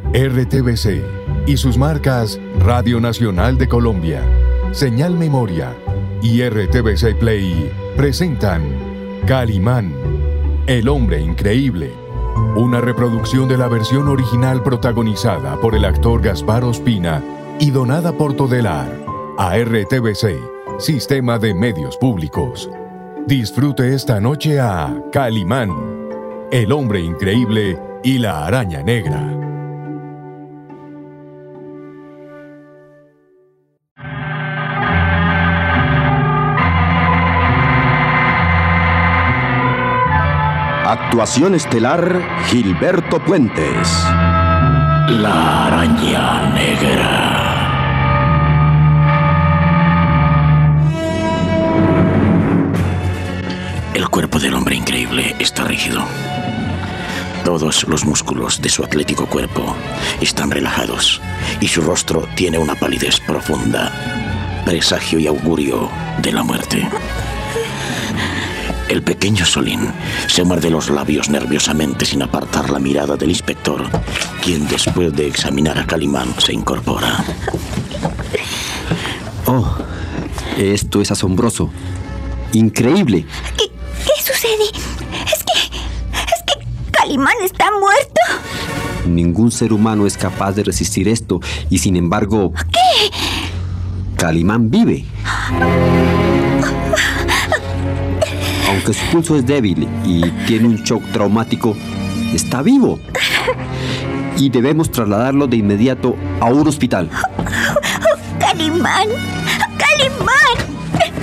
RTBC y sus marcas Radio Nacional de Colombia, Señal Memoria y RTBC Play presentan Calimán, el hombre increíble. Una reproducción de la versión original protagonizada por el actor Gaspar Ospina y donada por Todelar a RTBC, Sistema de Medios Públicos. Disfrute esta noche a Calimán, el hombre increíble y la araña negra. Actuación estelar, Gilberto Puentes. La araña negra. El cuerpo del hombre increíble está rígido. Todos los músculos de su atlético cuerpo están relajados y su rostro tiene una palidez profunda, presagio y augurio de la muerte. El pequeño Solín se muerde los labios nerviosamente sin apartar la mirada del inspector, quien después de examinar a Calimán se incorpora. Oh, esto es asombroso. Increíble. ¿Qué sucede? Es que Calimán está muerto. Ningún ser humano es capaz de resistir esto y sin embargo... ¿Qué? Calimán vive. Aunque su pulso es débil y tiene un shock traumático, está vivo. Y debemos trasladarlo de inmediato a un hospital. ¡Calimán! ¡Calimán!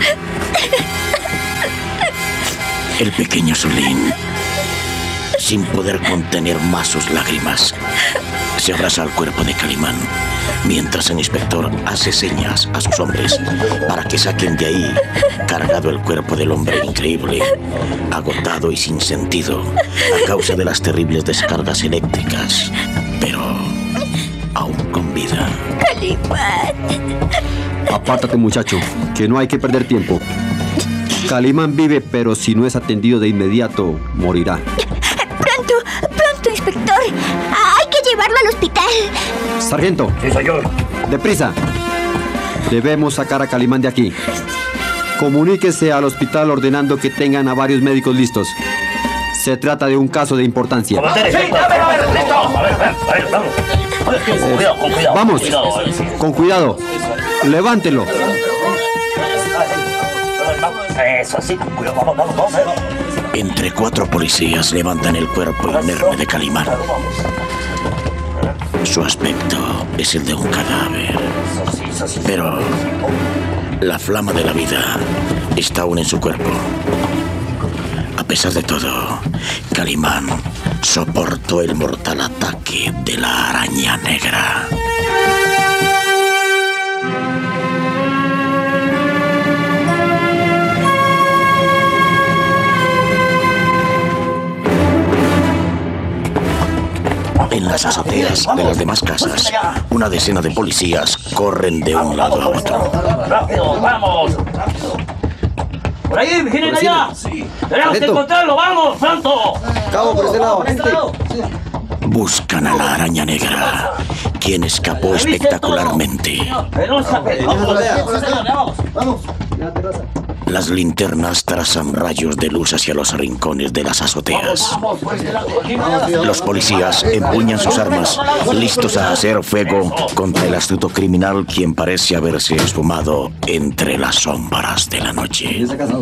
El pequeño Solín, sin poder contener más sus lágrimas, se abraza al cuerpo de Calimán, mientras el inspector hace señas a sus hombres para que saquen de ahí, cargado el cuerpo del hombre increíble, agotado y sin sentido a causa de las terribles descargas eléctricas, pero aún con vida. ¡Calimán! Apártate, muchacho, que no hay que perder tiempo. Calimán vive, pero si no es atendido de inmediato, morirá. Pronto, inspector. Hay que llevarlo al hospital. Sargento. Sí, señor. Deprisa. Debemos sacar a Calimán de aquí. Comuníquese al hospital ordenando que tengan a varios médicos listos. Se trata de un caso de importancia. Sí, listo. A ver, vamos. Con cuidado. Vamos, con cuidado. Levántelo. Eso, sí, con cuidado. Vamos. Entre 4 policías levantan el cuerpo inerme de Calimán. Su aspecto es el de un cadáver, pero la flama de la vida está aún en su cuerpo. A pesar de todo, Calimán soportó el mortal ataque de la araña negra. En las azoteas de las demás casas, una decena de policías corren de un lado a otro. ¡Rápido, vamos! ¡Por ahí, vigilen allá! ¡Tenemos que encontrarlo! ¡Vamos, pronto! Cabo, por ese lado, gente. Buscan a la araña negra, quien escapó espectacularmente. Vamos. Las linternas trazan rayos de luz hacia los rincones de las azoteas. Los policías empuñan sus armas, listos a hacer fuego contra el astuto criminal, quien parece haberse esfumado entre las sombras de la noche.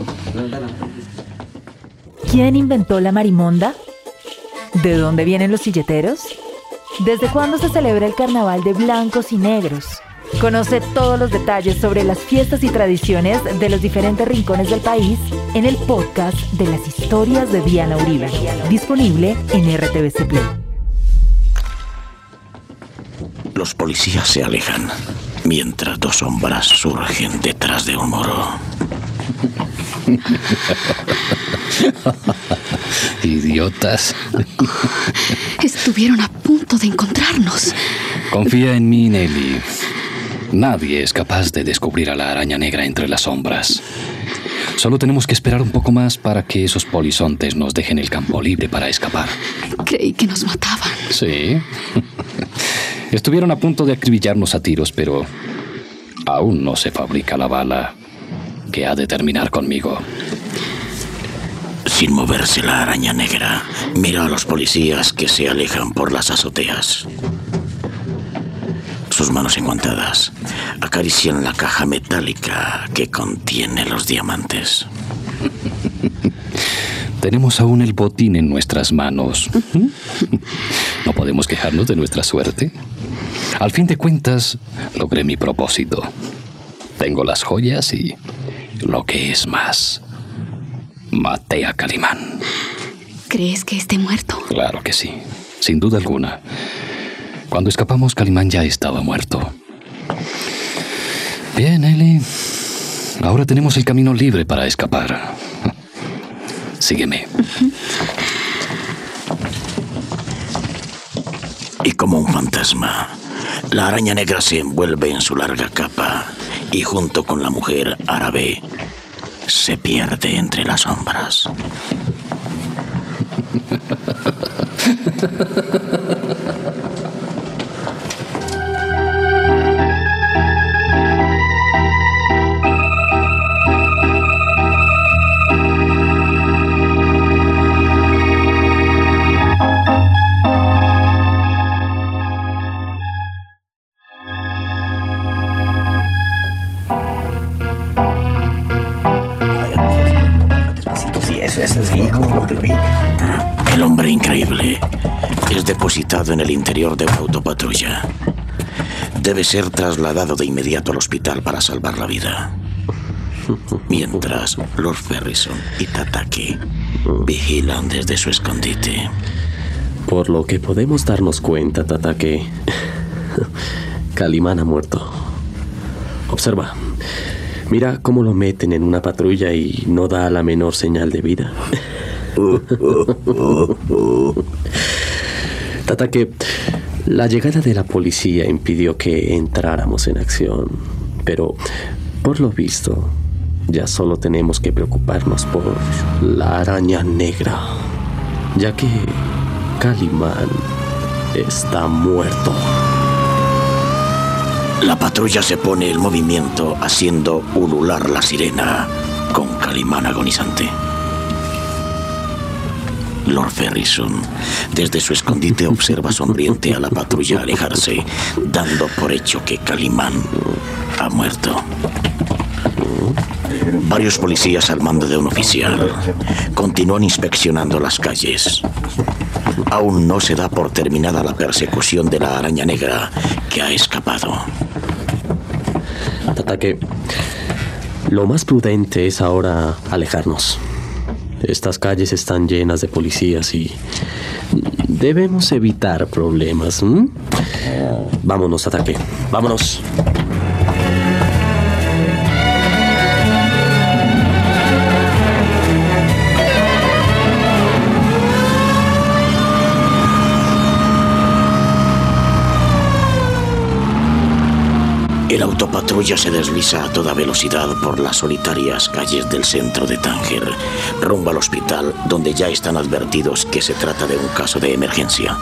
¿Quién inventó la marimonda? ¿De dónde vienen los silleteros? ¿Desde cuándo se celebra el carnaval de blancos y negros? Conoce todos los detalles sobre las fiestas y tradiciones de los diferentes rincones del país en el podcast de las historias de Diana Uribe, disponible en RTBC Play. Los policías se alejan, mientras 2 sombras surgen detrás de un muro. Idiotas. Estuvieron a punto de encontrarnos. Confía en mí, Nelly. Nadie es capaz de descubrir a la araña negra entre las sombras. Solo tenemos que esperar un poco más para que esos polizontes nos dejen el campo libre para escapar. Creí que nos mataban. Sí. Estuvieron a punto de acribillarnos a tiros, pero aún no se fabrica la bala que ha de terminar conmigo. Sin moverse, la araña negra mira a los policías que se alejan por las azoteas. Sus manos enguantadas acarician la caja metálica que contiene los diamantes. Tenemos aún el botín en nuestras manos. No podemos quejarnos de nuestra suerte. Al fin de cuentas, logré mi propósito. Tengo las joyas y, lo que es más, maté a Calimán. ¿Crees que esté muerto? Claro que sí, sin duda alguna. Cuando escapamos, Calimán ya estaba muerto. Bien, Ellie. Ahora tenemos el camino libre para escapar. Sígueme. Y como un fantasma, la araña negra se envuelve en su larga capa y junto con la mujer árabe se pierde entre las sombras. El hombre increíble es depositado en el interior de una autopatrulla. Debe ser trasladado de inmediato al hospital para salvar la vida. Mientras Lord Ferrison y Tatake vigilan desde su escondite. Por lo que podemos darnos cuenta, Tatake, Calimán ha muerto. Observa. Mira cómo lo meten en una patrulla y no da la menor señal de vida. Tatake, la llegada de la policía impidió que entráramos en acción. Pero, por lo visto, ya solo tenemos que preocuparnos por la araña negra, ya que Calimán está muerto. La patrulla se pone en movimiento, haciendo ulular la sirena con Calimán agonizante. Lord Ferrison, desde su escondite, observa sonriente a la patrulla alejarse, dando por hecho que Calimán ha muerto. Varios policías al mando de un oficial continúan inspeccionando las calles. Aún no se da por terminada la persecución de la araña negra que ha escapado. Tatake, lo más prudente es ahora alejarnos. Estas calles están llenas de policías y debemos evitar problemas. Vámonos, Tatake. Vámonos. El autopatrulla se desliza a toda velocidad por las solitarias calles del centro de Tánger, rumbo al hospital, donde ya están advertidos que se trata de un caso de emergencia.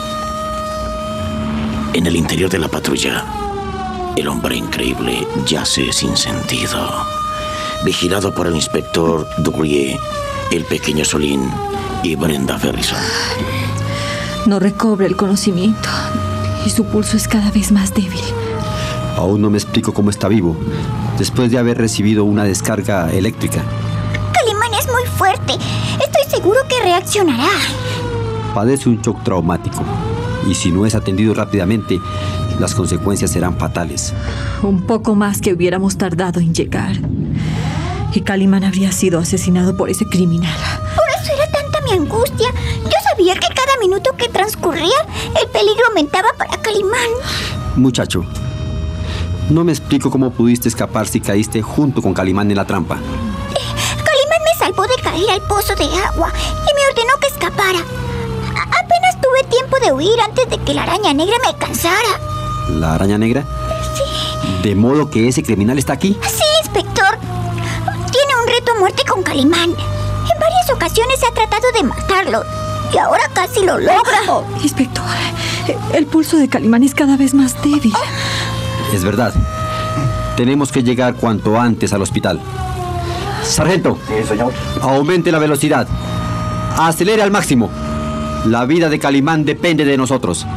En el interior de la patrulla, el hombre increíble yace sin sentido, vigilado por el inspector Dubrier, el pequeño Solín y Brenda Ferrison. No recobra el conocimiento y su pulso es cada vez más débil. Aún no me explico cómo está vivo, después de haber recibido una descarga eléctrica. Calimán es muy fuerte. Estoy seguro que reaccionará. Padece un shock traumático, y si no es atendido rápidamente, las consecuencias serán fatales. Un poco más que hubiéramos tardado en llegar, y Calimán habría sido asesinado por ese criminal. Por eso era tanta mi angustia. Yo sabía que cada minuto que transcurría, el peligro aumentaba para Calimán. Muchacho, no me explico cómo pudiste escapar si caíste junto con Calimán en la trampa. Calimán me salvó de caer al pozo de agua y me ordenó que escapara. Apenas tuve tiempo de huir antes de que la araña negra me alcanzara. ¿La araña negra? Sí. ¿De modo que ese criminal está aquí? Sí, inspector. Tiene un reto a muerte con Calimán. En varias ocasiones ha tratado de matarlo y ahora casi lo logra. Inspector, El pulso de Calimán es cada vez más débil. Es verdad. Tenemos que llegar cuanto antes al hospital. Sargento. Sí, señor. Aumente la velocidad. Acelere al máximo. La vida de Calimán depende de nosotros.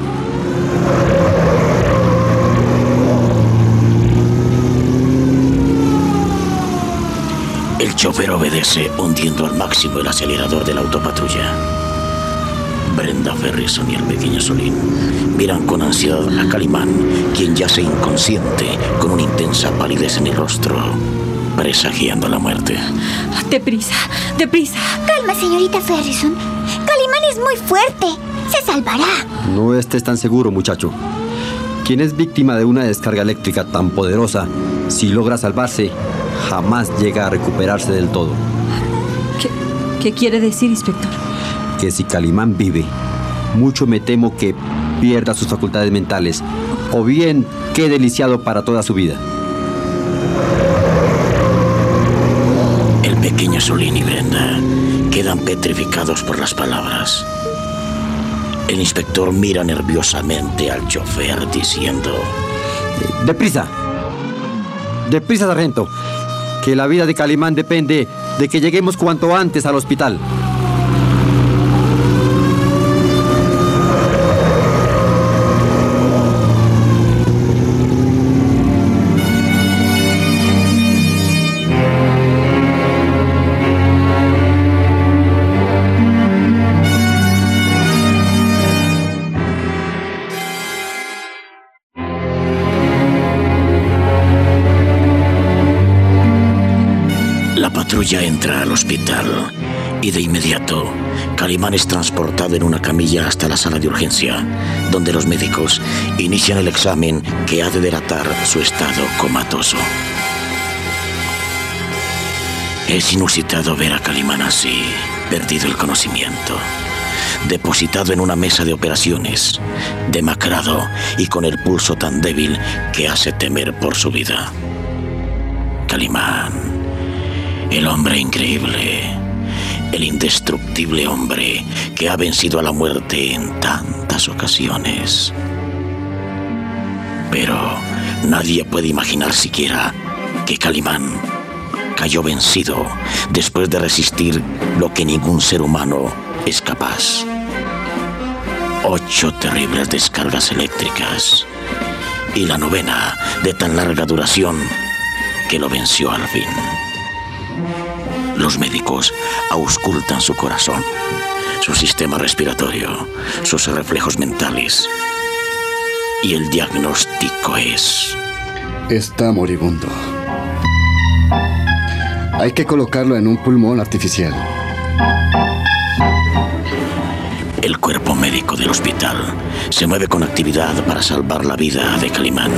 El chofer obedece, hundiendo al máximo el acelerador de la autopatrulla. Brenda Ferrison y el pequeño Solín miran con ansiedad a Calimán, quien yace inconsciente, con una intensa palidez en el rostro, presagiando la muerte. ¡Deprisa! ¡Deprisa! Calma, señorita Ferrison. Calimán es muy fuerte. Se salvará. No estés tan seguro, muchacho. Quien es víctima de una descarga eléctrica tan poderosa, si logra salvarse, jamás llega a recuperarse del todo. ¿Qué quiere decir, inspector? Que si Calimán vive, mucho me temo que pierda sus facultades mentales, o bien quede lisiado para toda su vida. El pequeño Solín y Brenda quedan petrificados por las palabras. El inspector mira nerviosamente al chofer diciendo: ¡Deprisa! ¡Deprisa, sargento! Que la vida de Calimán depende de que lleguemos cuanto antes al hospital. La patrulla entra al hospital y de inmediato Calimán es transportado en una camilla hasta la sala de urgencia, donde los médicos inician el examen que ha de delatar su estado comatoso. Es inusitado ver a Calimán así, perdido el conocimiento, depositado en una mesa de operaciones, demacrado y con el pulso tan débil que hace temer por su vida. Calimán, el hombre increíble, el indestructible hombre que ha vencido a la muerte en tantas ocasiones. Pero nadie puede imaginar siquiera que Calimán cayó vencido después de resistir lo que ningún ser humano es capaz. 8 terribles descargas eléctricas y la 9ª de tan larga duración que lo venció al fin. Los médicos auscultan su corazón, su sistema respiratorio, sus reflejos mentales. Y el diagnóstico es: está moribundo. Hay que colocarlo en un pulmón artificial. El cuerpo médico del hospital se mueve con actividad para salvar la vida de Calimán.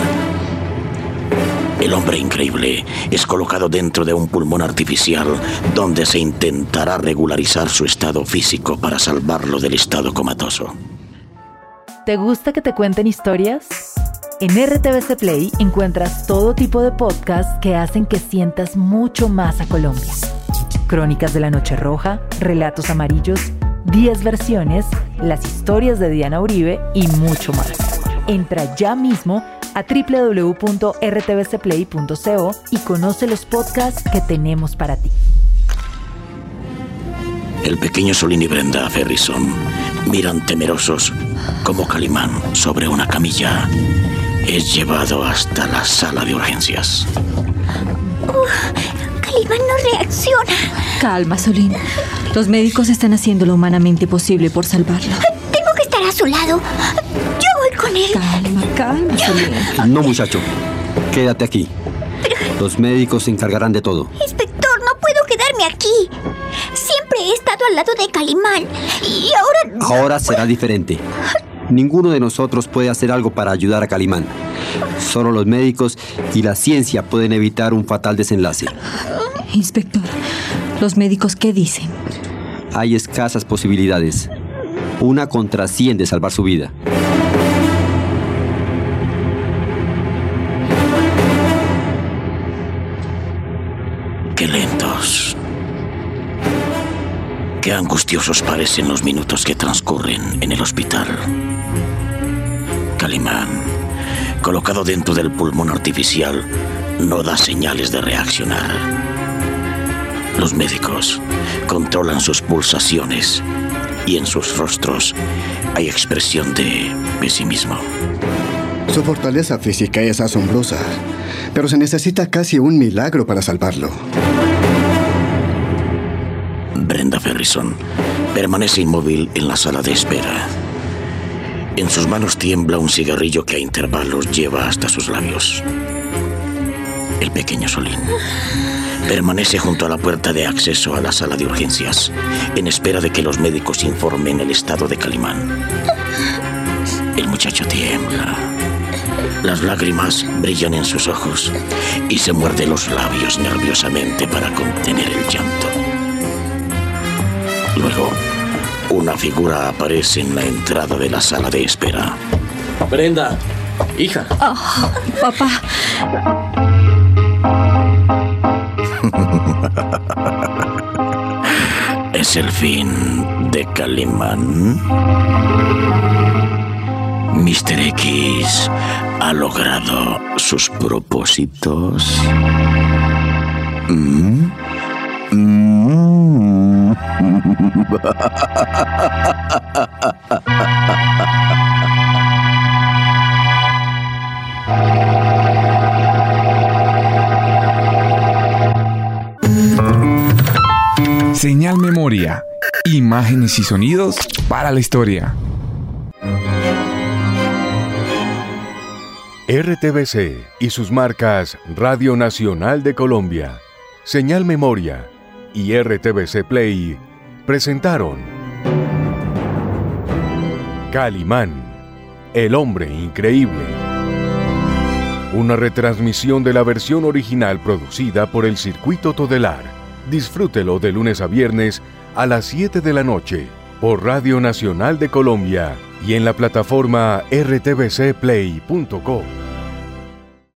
El hombre increíble es colocado dentro de un pulmón artificial donde se intentará regularizar su estado físico para salvarlo del estado comatoso. ¿Te gusta que te cuenten historias? En RTVC Play encuentras todo tipo de podcasts que hacen que sientas mucho más a Colombia. Crónicas de la Noche Roja, Relatos Amarillos, 10 versiones, las historias de Diana Uribe y mucho más. Entra ya mismo a www.rtvcplay.co y conoce los podcasts que tenemos para ti. El pequeño Solín y Brenda Ferrison miran temerosos como Calimán, sobre una camilla, es llevado hasta la sala de urgencias. Calimán no reacciona. Calma, Solín. Los médicos están haciendo lo humanamente posible por salvarlo. Tengo que estar a su lado. Yo voy con él. Calma, Solín. No, muchacho. Quédate aquí. Los médicos se encargarán de todo. Inspector, no puedo quedarme aquí. Siempre he estado al lado de Calimán. Y ahora... Ahora será diferente. Ninguno de nosotros puede hacer algo para ayudar a Calimán. Solo los médicos y la ciencia pueden evitar un fatal desenlace. Inspector, ¿los médicos qué dicen? Hay escasas posibilidades. Una contra 100 de salvar su vida. Qué lentos. Qué angustiosos parecen los minutos que transcurren en el hospital. Calimán, colocado dentro del pulmón artificial, no da señales de reaccionar. Los médicos controlan sus pulsaciones y en sus rostros hay expresión de pesimismo. Su fortaleza física es asombrosa, pero se necesita casi un milagro para salvarlo. Brenda Ferrison permanece inmóvil en la sala de espera. En sus manos tiembla un cigarrillo que a intervalos lleva hasta sus labios. El pequeño Solín permanece junto a la puerta de acceso a la sala de urgencias, en espera de que los médicos informen el estado de Calimán. El muchacho tiembla. Las lágrimas brillan en sus ojos y se muerde los labios nerviosamente para contener el llanto. Luego, una figura aparece en la entrada de la sala de espera. Brenda, hija. Oh, papá. ¿Es el fin de Calimán? Mr. X ha logrado sus propósitos. Señal Memoria. Imágenes y sonidos para la historia. RTBC y sus marcas Radio Nacional de Colombia, Señal Memoria y RTBC Play presentaron Calimán, el hombre increíble. Una retransmisión de la versión original producida por el Circuito Todelar. Disfrútelo de lunes a viernes a las 7 de la noche por Radio Nacional de Colombia y en la plataforma rtbcplay.co.